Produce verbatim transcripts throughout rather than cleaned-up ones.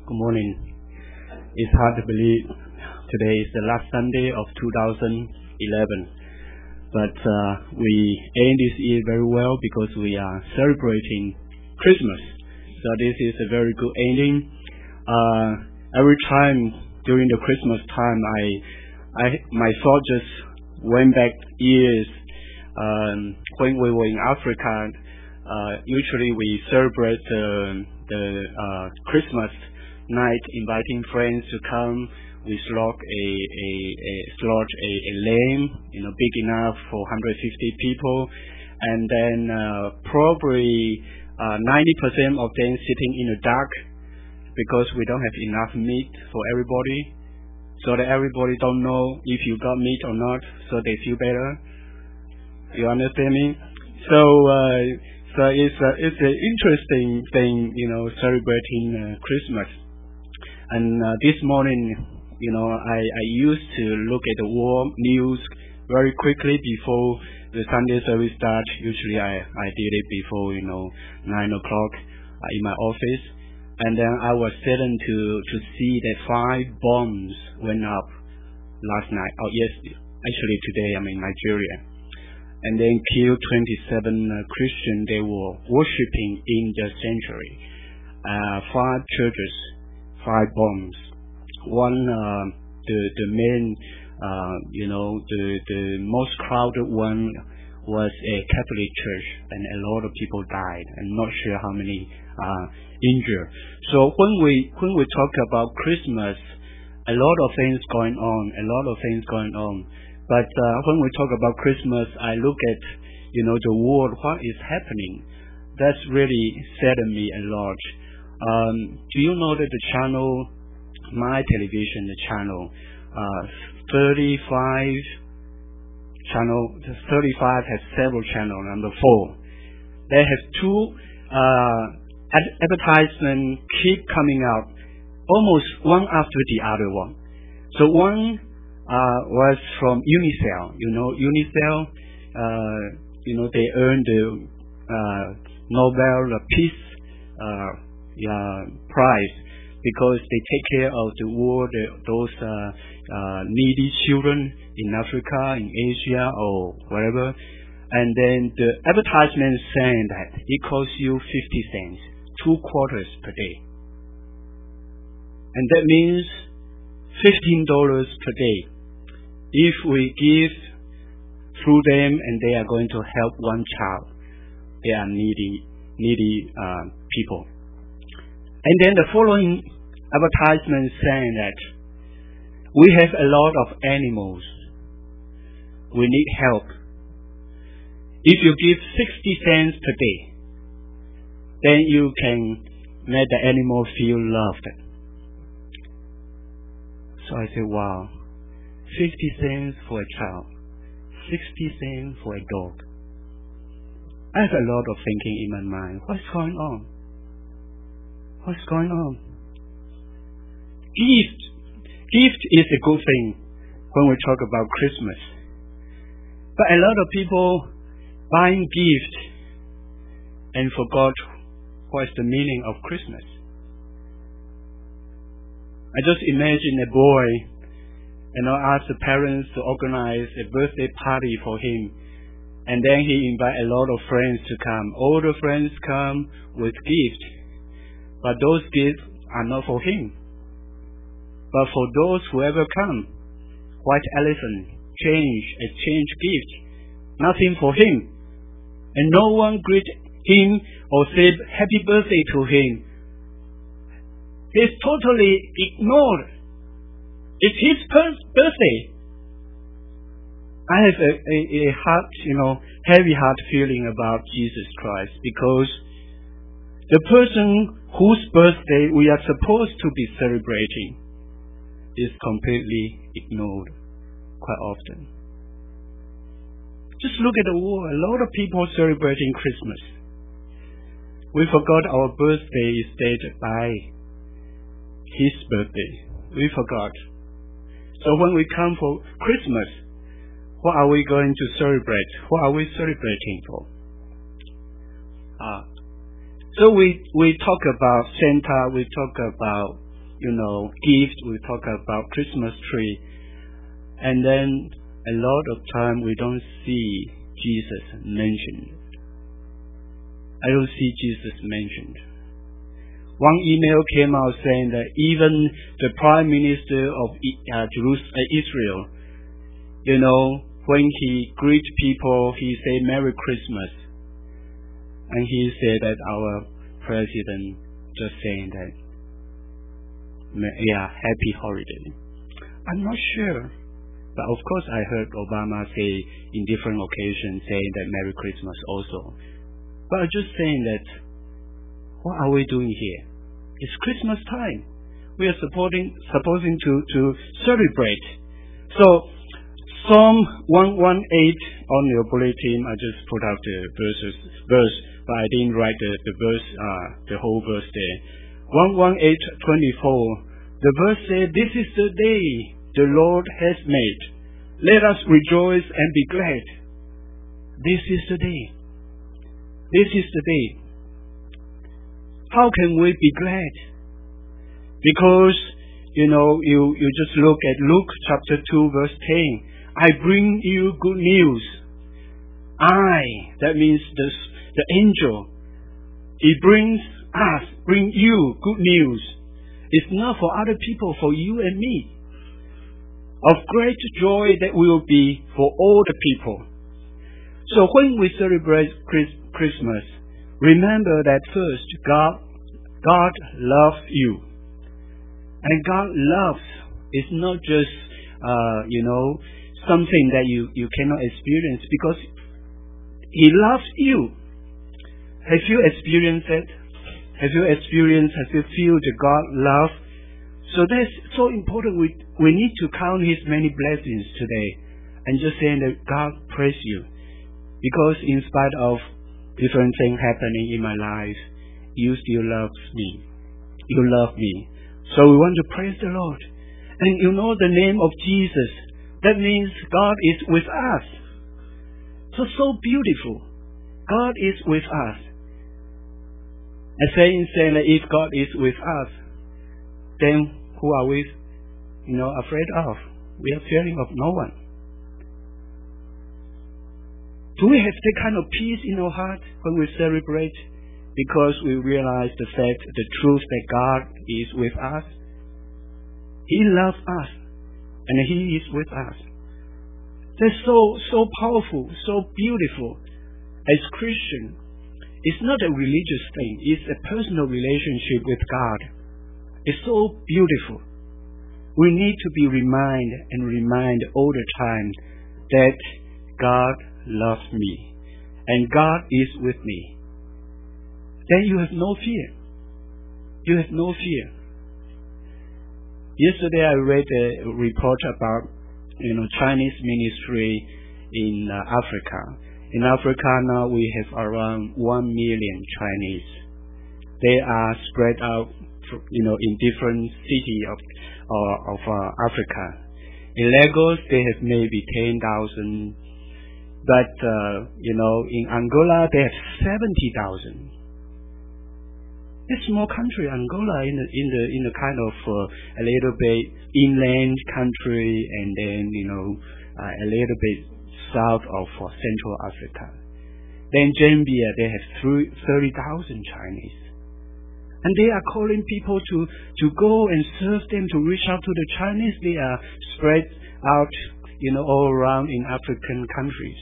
Good morning. It's hard to believe today is the last Sunday of two thousand eleven. But uh, we end this year very well because we are celebrating Christmas. So this is a very good ending. Uh, every time during the Christmas time, I, I my thought just went back years um, when we were in Africa. Uh, usually we celebrate uh, the uh, Christmas night, inviting friends to come. We slaughter a a, a slaughter a, a lamb, you know, big enough for one hundred fifty people, and then uh, probably uh, ninety percent of them sitting in the dark because we don't have enough meat for everybody, so that everybody don't know if you got meat or not, so they feel better. You understand me? So uh, so it's a, it's an interesting thing, you know, celebrating uh, Christmas. And uh, this morning, you know, I, I used to look at the world news very quickly before the Sunday service starts. Usually I, I did it before, you know, nine o'clock uh, in my office. And then I was saddened to, to see that five bombs went up last night. Oh, yes, actually today I'm in Nigeria. And then killed twenty-seven uh, Christians. They were worshipping in the sanctuary. Uh, five churches, five bombs. One, uh, the the main, uh, you know, the the most crowded one was a Catholic church, and a lot of people died, and not sure how many uh, injured. So when we when we talk about Christmas, a lot of things going on, a lot of things going on. But uh, when we talk about Christmas, I look at, you know, the world, what is happening. That's really saddened me a lot. Um, do you know that the channel, my television, the channel, uh, thirty-five channel, thirty-five has several channels. Number four, they have two uh, ad- advertisements keep coming out, almost one after the other one. So one uh, was from Unicel. You know, Unicel, uh, you know, they earned the uh, Nobel Peace uh, yeah, Prize, because they take care of the world, those uh, uh, needy children in Africa, in Asia, or wherever. And then the advertisement is saying that it costs you fifty cents, two quarters per day. And that means fifteen dollars per day. If we give through them and they are going to help one child, they are needy, needy uh, people. And then the following advertisement saying that we have a lot of animals. We need help. If you give sixty cents per day, then you can make the animal feel loved. So I say, wow, fifty cents for a child, sixty cents for a dog. I have a lot of thinking in my mind. What's going on? What's going on? Gift. Gift is a good thing when we talk about Christmas. But a lot of people buying gifts and forgot what is the meaning of Christmas. I just imagine a boy, you know, ask the parents to organize a birthday party for him, and then he invite a lot of friends to come. All the friends come with gifts, but those gifts are not for him, but for those who ever come. White elephant, change, exchange gift, nothing for him, and no one greet him or say happy birthday to him. He's totally ignored. It's his birthday. I have a, a, a heart, you know, heavy heart feeling about Jesus Christ, because the person whose birthday we are supposed to be celebrating is completely ignored quite often. Just look at the world. A lot of people celebrating Christmas. We forgot our birthday is dated by his birthday. We forgot. So when we come for Christmas, what are we going to celebrate? What are we celebrating for? Uh, so we, we talk about Santa, we talk about you know, gift, we talk about Christmas tree, and then a lot of time we don't see Jesus mentioned. I don't see Jesus mentioned. One email came out saying that even the Prime Minister of uh, Jerusalem, uh, Israel, you know, when he greet people, he say Merry Christmas, and he said that our president just saying that, yeah, happy holiday. I'm not sure, but of course I heard Obama say in different occasions saying that Merry Christmas also. But I'm just saying that, what are we doing here? It's Christmas time. We are supporting, supposing to, to celebrate. So, Psalm one eighteen on your bulletin, I just put out the verses, verse, but I didn't write the, the verse, uh, the whole verse there. one eighteen twenty-four, the verse says, "This is the day the Lord has made. Let us rejoice and be glad." This is the day. This is the day. How can we be glad? Because, you know, you, you just look at Luke chapter two verse ten. I bring you good news. I, that means the, the angel, he brings us, bring you good news. It's not for other people, for you and me. Of great joy that will be for all the people. So when we celebrate Christmas, remember that first, God, God loves you. And God loves is not just, uh, you know, something that you, you cannot experience, because He loves you. Have you experienced it? Have you experienced, have you feel the God love? So that's so important. We, we need to count His many blessings today and just saying that God praise you. Because in spite of different things happening in my life, you still love me. You love me. So we want to praise the Lord. And you know the name of Jesus. That means God is with us. So, so beautiful. God is with us. A saying saying that if God is with us, then who are we, you know, afraid of? We are fearing of no one. Do we have that kind of peace in our heart when we celebrate? Because we realize the fact, the truth that God is with us. He loves us, and He is with us. That's so, so powerful, so beautiful. As Christian, it's not a religious thing. It's a personal relationship with God. It's so beautiful. We need to be reminded and reminded all the time that God loves me and God is with me. Then you have no fear. You have no fear. Yesterday I read a report about, you know, Chinese ministry in uh, Africa. In Africa now we have around one million Chinese. They are spread out, you know, in different cities of uh, of uh, Africa. In Lagos they have maybe ten thousand, but uh, you know, in Angola they have seventy thousand. It's a small country, Angola, in the in the in the kind of uh, a little bit inland country, and then you know uh, a little bit south of uh, Central Africa. Then Zambia, they have thirty thousand Chinese, and they are calling people to to go and serve them, to reach out to the Chinese. They are spread out, you know, all around in African countries.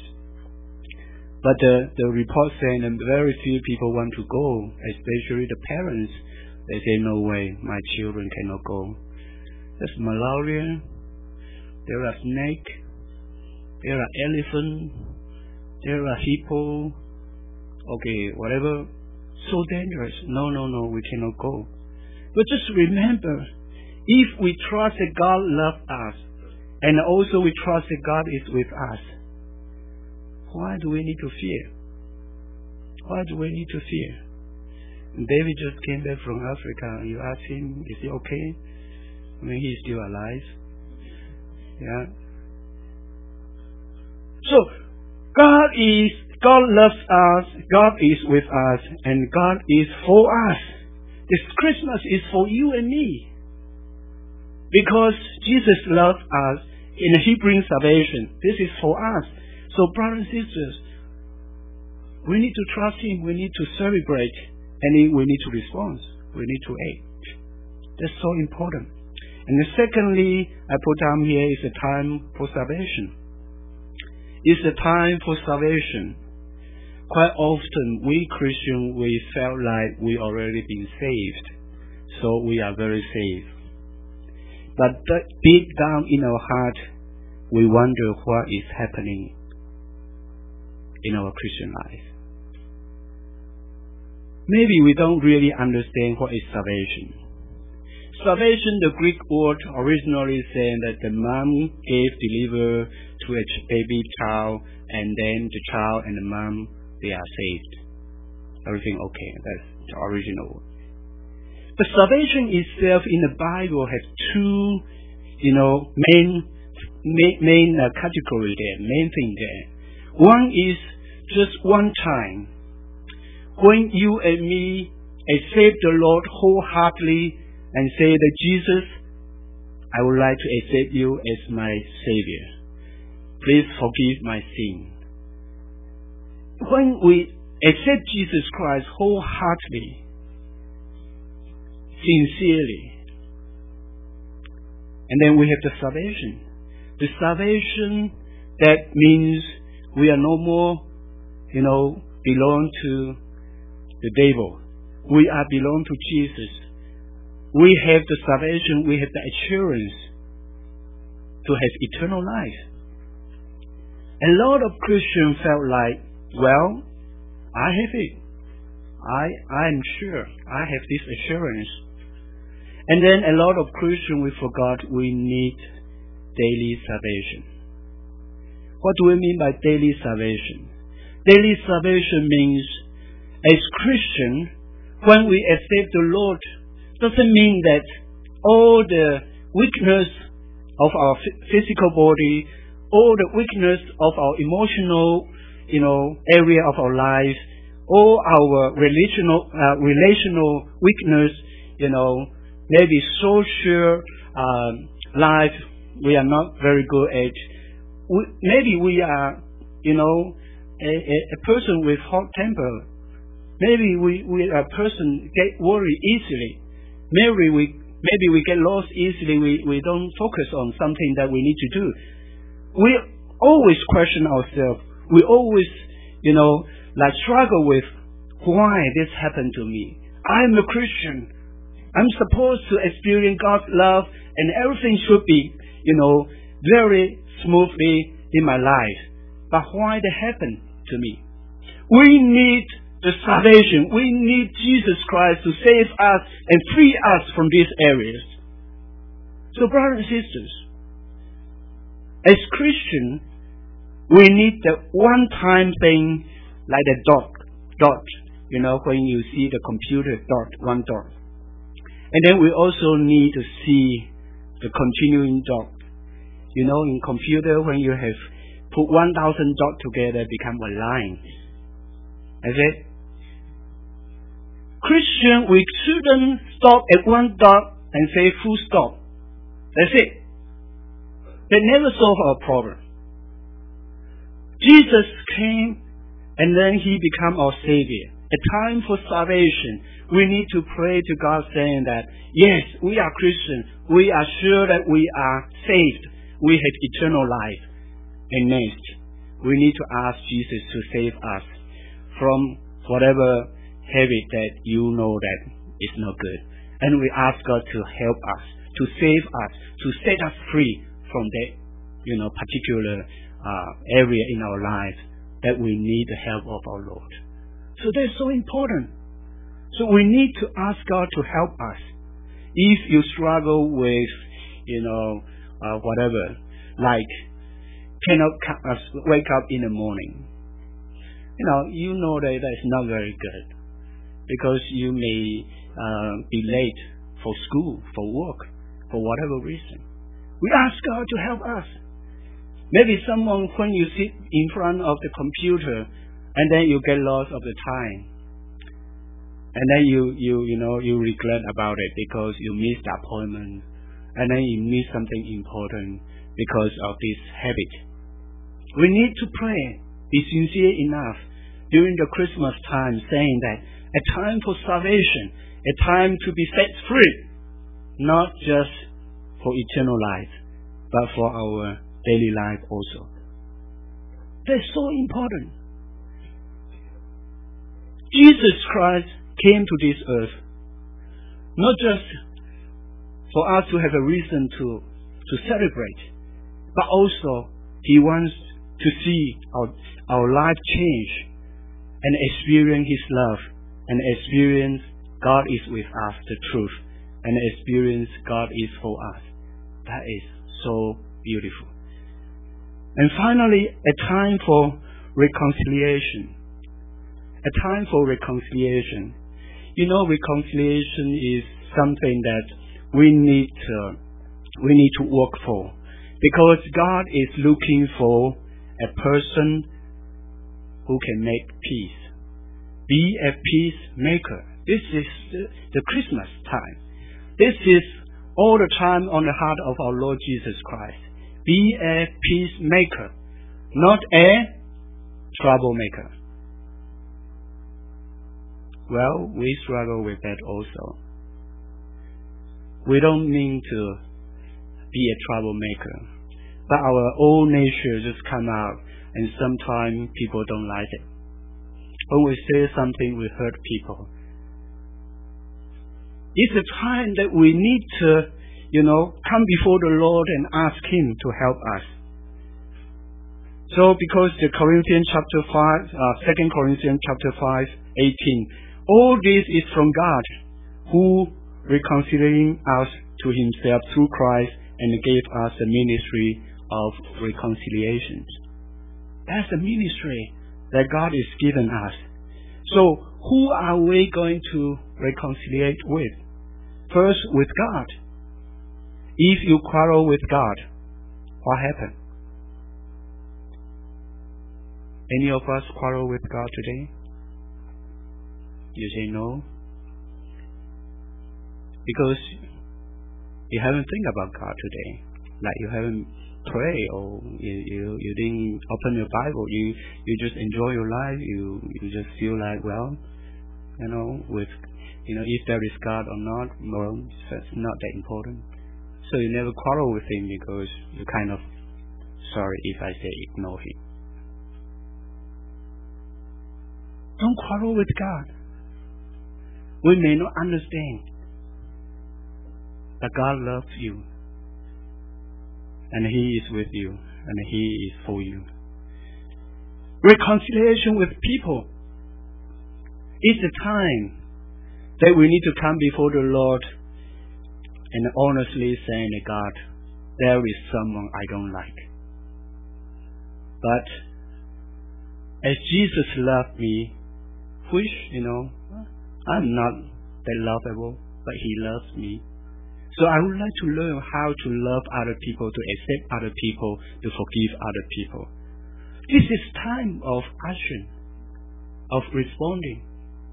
But the, the report saying that very few people want to go, especially the parents. They say, no way, my children cannot go. There's malaria, there are snakes, there are elephants, there are hippo, okay, whatever, so dangerous. No, no, no, we cannot go. But just remember, if we trust that God loves us, and also we trust that God is with us, why do we need to fear? Why do we need to fear? And David just came back from Africa. You ask him, is he okay? I mean, he's still alive. Yeah. So, God is, God loves us, God is with us, and God is for us. This Christmas is for you and me. Because Jesus loves us and He brings salvation. This is for us. So brothers and sisters, we need to trust Him. We need to celebrate. And we need to respond. We need to act. That's so important. And then secondly, I put down here is a time for salvation. It's a time for salvation. Quite often, we Christians, we felt like we already been saved. So we are very safe. But deep down in our heart, we wonder what is happening in our Christian life. Maybe we don't really understand what is salvation. Salvation, the Greek word originally saying that the mom gave deliver to a baby child, and then the child and the mom, they are saved. Everything okay. That's the original word. But salvation itself in the Bible has two, you know, main main, main uh, category there, main thing there. One is just one time. When you and me accept the Lord wholeheartedly and say that Jesus, I would like to accept you as my Savior. Please forgive my sin. When we accept Jesus Christ wholeheartedly, sincerely, and then we have the salvation. The salvation, that means we are no more, you know, belong to the devil. We are belong to Jesus. We have the salvation, we have the assurance to have eternal life. A lot of Christians felt like, well, I have it. I I am sure I have this assurance. And then a lot of Christians, we forgot we need daily salvation. What do we mean by daily salvation? Daily salvation means, as Christians, when we accept the Lord, doesn't mean that all the weakness of our physical body, all the weakness of our emotional, you know, area of our lives, all our relational uh, relational weakness, you know, maybe social um, life we are not very good at. We, maybe we are, you know, a, a, a person with hot temper. Maybe we, we are a person get worried easily. Maybe we maybe we get lost easily. We, we don't focus on something that we need to do. We always question ourselves. We always, you know, like struggle with why this happened to me. I'm a Christian. I'm supposed to experience God's love, and everything should be, you know, very smoothly in my life. But why that happened to me? We need the salvation. We need Jesus Christ to save us and free us from these areas. So, brothers and sisters, as Christians, we need the one-time thing like the dot, dot. You know, when you see the computer dot, one dot. And then we also need to see the continuing dot. You know, in computer, when you have put one thousand dots together, become a line. That's it. Christian, we shouldn't stop at one dot and say full stop. That's it. That never solve our problem. Jesus came and then He became our Savior. A time for salvation. We need to pray to God saying that, yes, we are Christians. We are sure that we are saved. We have eternal life. And next, we need to ask Jesus to save us from whatever habit that you know that is not good. And we ask God to help us, to save us, to set us free from that, you know, particular uh, area in our life that we need the help of our Lord. So that's so important. So we need to ask God to help us. If you struggle with, you know, uh, whatever, like cannot wake up in the morning, you know, you know that that's not very good because you may uh, be late for school, for work, for whatever reason. We ask God to help us. Maybe someone, when you sit in front of the computer and then you get lost of the time, and then you, you, you know, you regret about it because you missed the appointment, and then you miss something important because of this habit. We need to pray, be sincere enough during the Christmas time, saying that a time for salvation, a time to be set free, not just for eternal life, but for our daily life also. That's so important. Jesus Christ came to this earth not just for us to have a reason to, to celebrate, but also He wants to see our, our life change and experience His love and experience God is with us, the truth, and experience God is for us. That is so beautiful. And finally, a time for reconciliation. A time for reconciliation. You know, reconciliation is something that we need to, we need to work for, because God is looking for a person who can make peace. Be a peacemaker. This is the, the Christmas time. This is all the time on the heart of our Lord Jesus Christ. Be a peacemaker, not a troublemaker. Well, we struggle with that also. We don't mean to be a troublemaker, but our own nature just come out, and sometimes people don't like it. When we say something, we hurt people. It's a time that we need to, you know, come before the Lord and ask Him to help us. So, because the Corinthians chapter five, uh, Second Corinthians chapter five, eighteen, all this is from God, who reconciling us to Himself through Christ and gave us the ministry of reconciliation. That's the ministry that God is given us. So, who are we going to reconciliate with? First, with God. If you quarrel with God, what happened? Any of us quarrel with God today? You say no? Because you haven't think about God today. Like you haven't prayed, or you, you, you didn't open your Bible. You you just enjoy your life. You you just feel like, well, you know, with you know, if there is God or not, well, that's not that important. So you never quarrel with Him because you're kind of sorry if I say ignore Him. Don't quarrel with God. We may not understand, but God loves you, and He is with you, and He is for you. Reconciliation with people is the time that we need to come before the Lord and honestly saying to God, there is someone I don't like. But as Jesus loved me, which, you know, I'm not that lovable, but He loves me. So I would like to learn how to love other people, to accept other people, to forgive other people. This is time of action, of responding.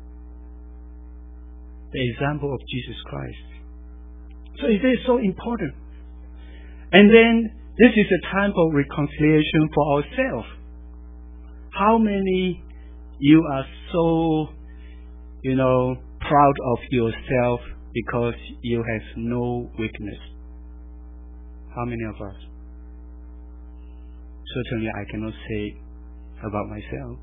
The example of Jesus Christ. So it is so important. And then this is a time for reconciliation for ourselves. How many you are so, you know, proud of yourself because you have no weakness? How many of us? Certainly I cannot say about myself.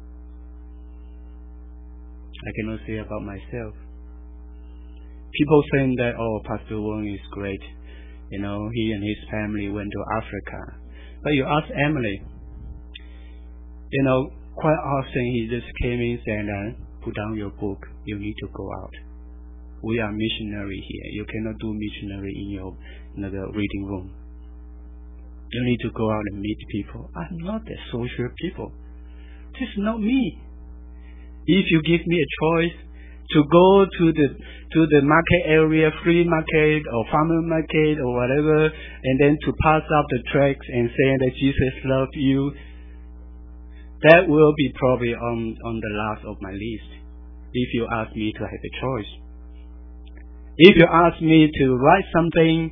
I cannot say about myself. People think that, oh, Pastor Wong is great. You know, he and his family went to Africa. But you ask Emily, you know, quite often he just came in saying, uh, put down your book, you need to go out. We are missionary here. You cannot do missionary in your another reading room. You need to go out and meet people. I'm not a social people. This is not me. If you give me a choice to go to the to the market area, free market or farmer market or whatever, and then to pass up the tracts and saying that Jesus loved you, that will be probably on, on the last of my list, if you ask me to have a choice. If you ask me to write something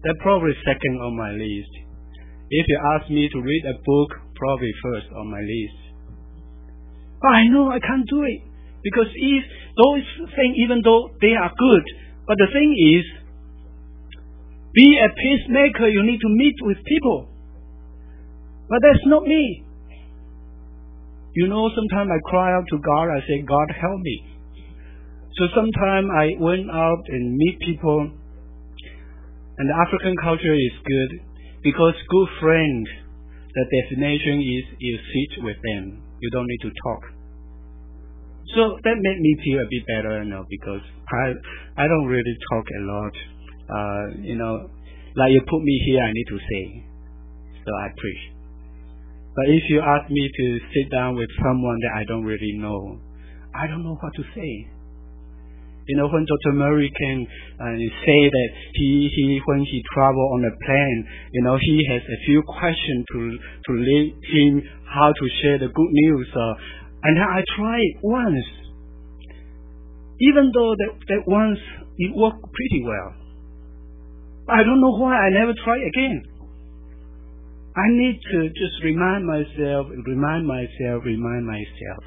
That's probably second on my list. If you ask me to read a book, probably first on my list. But I know I can't do it. Because if those things, even though they are good, but the thing is, be a peacemaker, you need to meet with people. But that's not me. You know, sometimes I cry out to God, I say, God help me. So sometimes I went out and meet people, and the African culture is good, because good friend, the definition is you sit with them. You don't need to talk. So that made me feel a bit better, you know, because I I don't really talk a lot. Uh, you know, like you put me here, I need to say. So I preach. But if you ask me to sit down with someone that I don't really know, I don't know what to say. You know, when Doctor Murray can uh, say that he, he when he travel on a plane, you know, he has a few questions to to lead him how to share the good news. Uh, and I tried it once. Even though that, that once it worked pretty well. I don't know why I never try again. I need to just remind myself, remind myself, remind myself.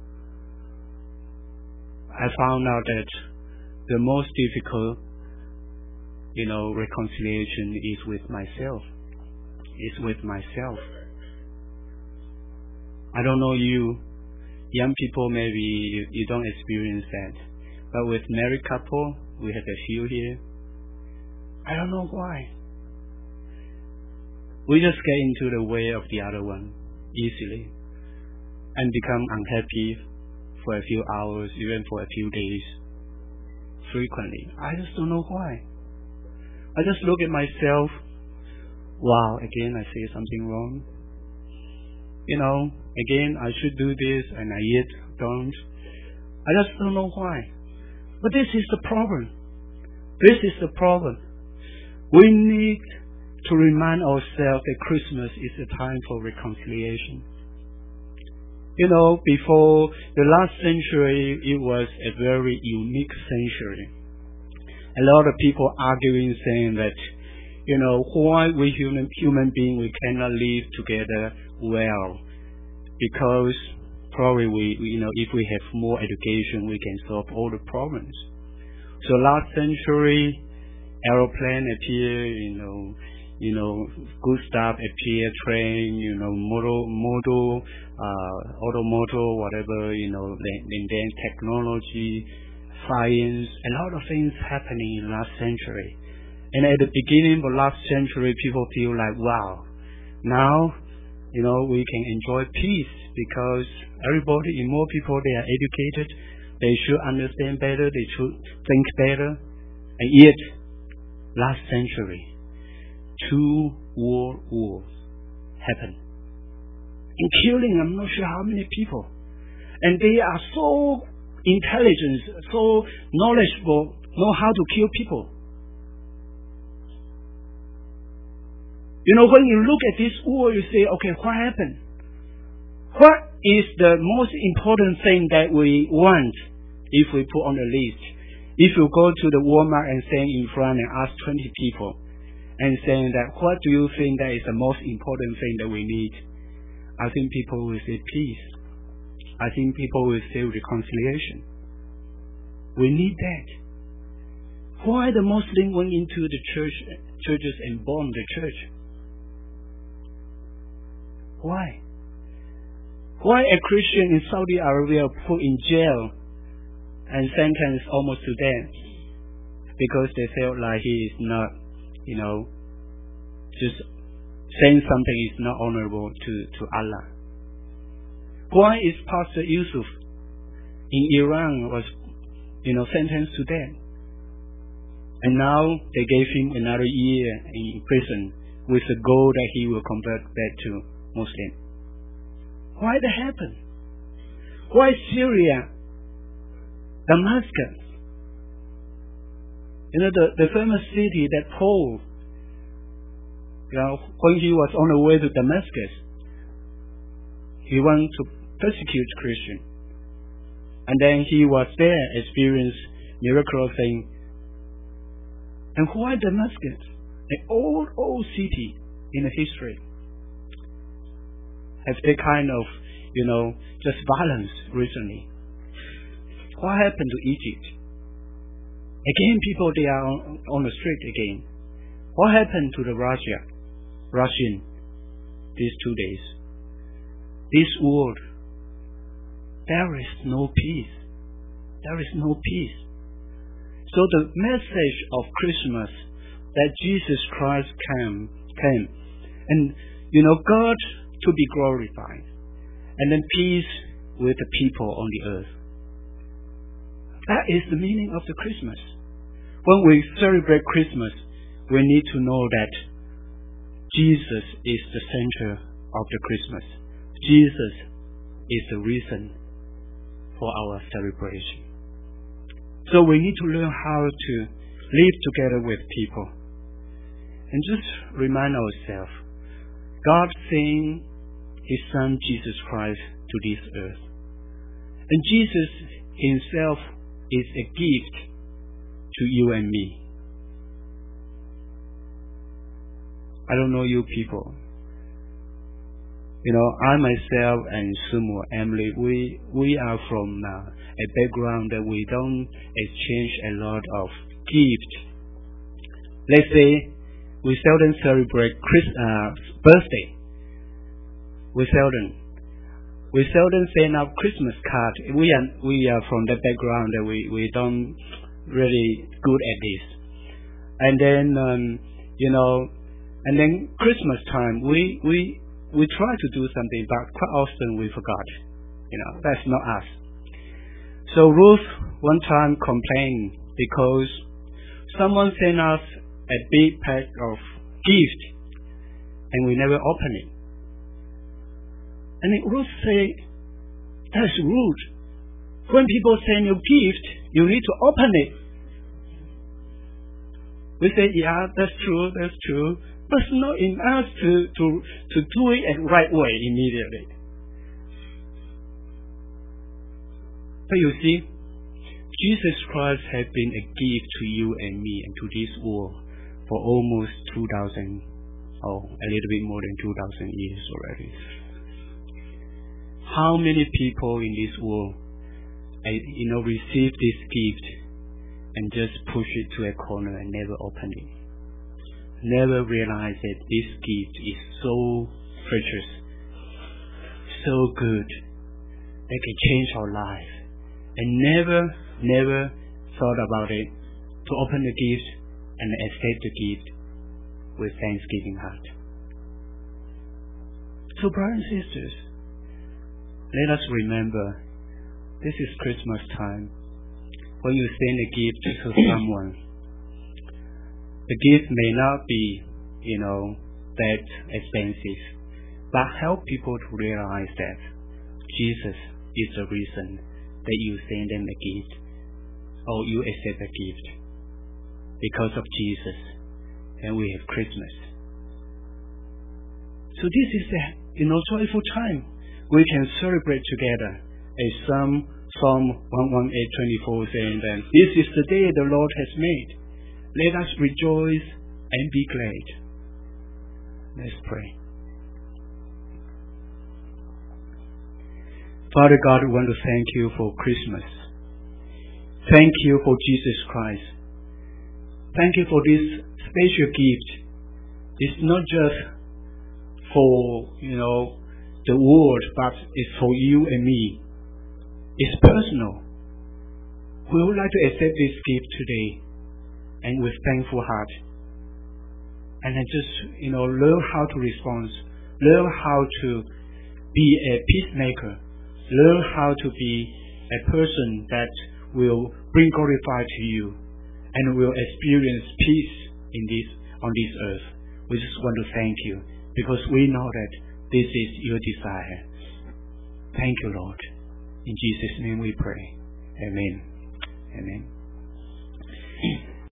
I found out that the most difficult, you know, reconciliation is with myself. Is with myself. I don't know you, young people, maybe you, you don't experience that. But with married couple, we have a few here. I don't know why. We just get into the way of the other one easily and become unhappy for a few hours, even for a few days, frequently. I just don't know why. I just look at myself. Wow, again I say something wrong. You know, again I should do this and I yet don't. I just don't know why. But this is the problem. This is the problem. We need to remind ourselves that Christmas is a time for reconciliation. You know, before the last century, it was a very unique century. A lot of people arguing, saying that, you know, why we human human beings we cannot live together well, because probably we, you know, if we have more education, we can solve all the problems. So last century, aeroplane appear, you know. You know, good stuff appear, train, you know, model, model, uh, automotive, whatever, you know, and then technology, science, a lot of things happening in last century. And at the beginning of last century, people feel like, wow, now, you know, we can enjoy peace because everybody, more people, they are educated, they should understand better, they should think better. And yet, last century, two world wars happened. And killing, I'm not sure how many people. And they are so intelligent, so knowledgeable, know how to kill people. You know, when you look at this war, you say, okay, what happened? What is the most important thing that we want if we put on the list? If you go to the Walmart and stand in front and ask twenty people, and saying that, what do you think that is the most important thing that we need? I think people will say peace. I think people will say reconciliation. We need that. Why the Muslim went into the church, churches and bombed the church? Why? Why a Christian in Saudi Arabia put in jail and sentenced almost to death? Because they felt like he is not, you know, just saying something is not honorable to, to Allah. Why is Pastor Yusuf in Iran was, you know, sentenced to death? And now they gave him another year in prison with the goal that he will convert back to Muslim. Why that happened? Why Syria, Damascus? You know, the, the famous city that Paul, you know, when he was on the way to Damascus, he wanted to persecute Christians. And then he was there, experienced miraculous things. And why Damascus? an old, old city in the history, have that kind of, you know, just violence recently. What happened to Egypt? Again, people, they are on, on the street again. What happened to the Russia, Russian these two days? This world, there is no peace. There is no peace. So the message of Christmas that Jesus Christ came, came, and you know, God to be glorified, and then peace with the people on the earth. That is the meaning of the Christmas. When we celebrate Christmas, we need to know that Jesus is the center of the Christmas. Jesus is the reason for our celebration. So we need to learn how to live together with people. And just remind ourselves, God sent His Son Jesus Christ to this earth. And Jesus Himself is a gift to you and me. I don't know you people. You know, I myself and Sumo, Emily, we we are from uh, a background that we don't exchange a lot of gifts. Let's say we seldom celebrate Chris, uh, birthday. We seldom. We seldom send out Christmas card. We are we are from that background that we, we don't really good at this. And then um, you know, and then Christmas time we we we try to do something, but quite often we forgot. You know, that's not us. So Ruth one time complained because someone sent us a big pack of gift and we never opened it. And then Ruth said, that's rude. When people send you gift, you need to open it. We say, yeah, that's true, that's true. But it's not in us to, to, to do it the right way immediately. But you see, Jesus Christ has been a gift to you and me and to this world for almost two thousand, oh, a little bit more than two thousand years already. How many people in this world, you know, receive this gift and just push it to a corner and never open it? Never realize that this gift is so precious, so good, that can change our life, and never, never thought about it to open the gift and accept the gift with thanksgiving heart. So, brothers and sisters, let us remember, this is Christmas time. When you send a gift to someone, the gift may not be, you know, that expensive, but help people to realize that Jesus is the reason that you send them a gift, or you accept a gift. Because of Jesus, and we have Christmas. So this is a, you know, joyful time. We can celebrate together. As Psalm Psalm one eighteen twenty-four saying that this is the day the Lord has made. Let us rejoice and be glad. Let's pray. Father God, we want to thank you for Christmas. Thank you for Jesus Christ. Thank you for this special gift. It's not just for, you know, the world, but it's for you and me. It's personal. We would like to accept this gift today and with thankful heart. And then just, you know, learn how to respond. Learn how to be a peacemaker. Learn how to be a person that will bring glorify to you and will experience peace in this on this earth. We just want to thank you because we know that this is your desire. Thank you, Lord. In Jesus' name we pray. Amen. Amen.